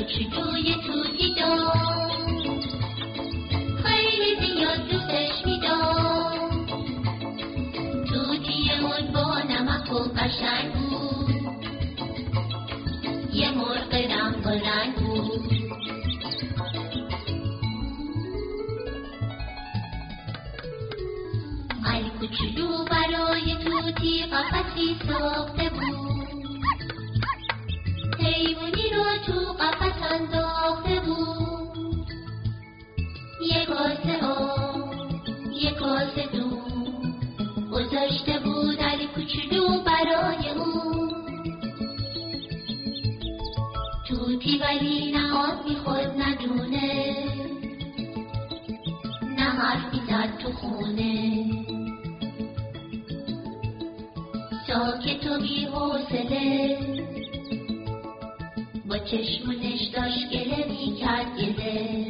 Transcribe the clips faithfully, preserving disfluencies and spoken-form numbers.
کوچولوی توتی داشت، خیلی زیاد دوستش می‌داشت. توتی اون با نمک و قشنگ بود، یه مرغ رنگ و رنگ بود. علی کوچولو برای توتی قفسی ساخته بود، حیوانی رو تو قفس انداخته بود. یه کاسه آب، یه کاسه دود گذاشته بود علی کوچولو برای اون. توتی ولی نه آب میخورد نه دونه، نه حرف میزد تو خونه. ساکت و بی حوصله با چشمونش داشت گله میکرد گله.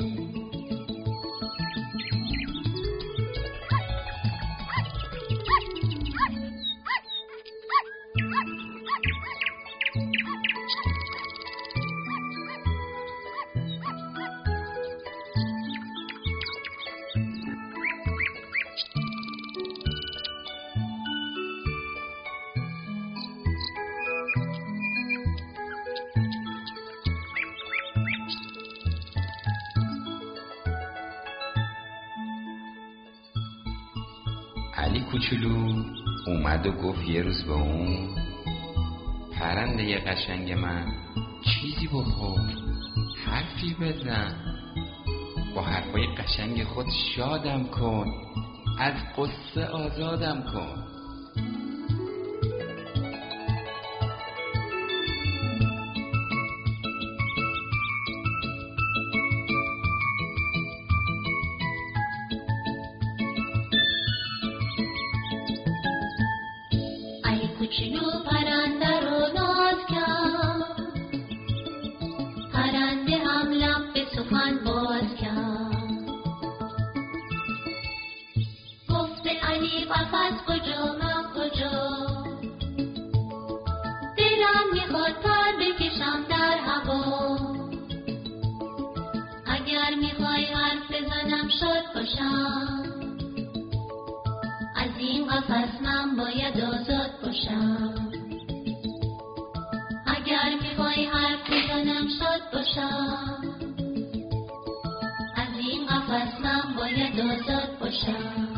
علی کوچولو اومد و گفت یه روز به اون: پرنده قشنگ من، چیزی بخور، حرفی بزن، با حرفای قشنگ خود شادم کن، از قصه آزادم کن. کوچولو پرنده رو ناز کرد، پرنده هم لب به سخن باز کرد. گفت به علی قفس کجا من کجا، دلم میخواد پر بکشم در هوا. اگر میخوای حرف بزنم شاد باشم، از این قفس من باید آزاد باشم. اگر میخوای حرف بزنم شاد باشم، از این قفس من باید آزاد باشم.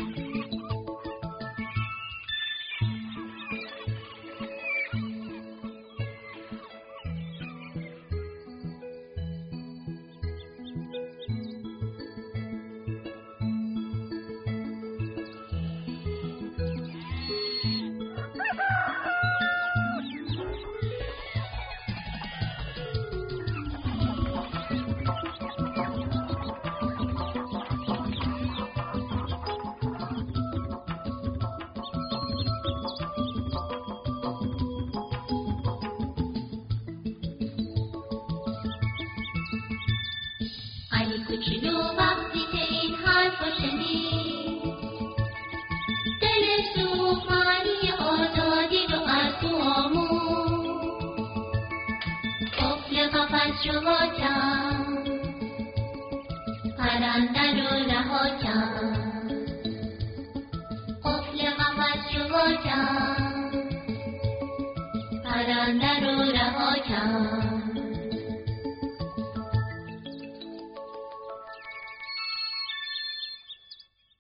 علی کوچولو وقتی که این حرف رو شنید، دلش سوخت، معنی آزادی رو از تو آموخت. قفل قفس رو وا کرد، پرنده رو رها کرد. قفل قفس رو وا کرد، پرنده رو رها کرد.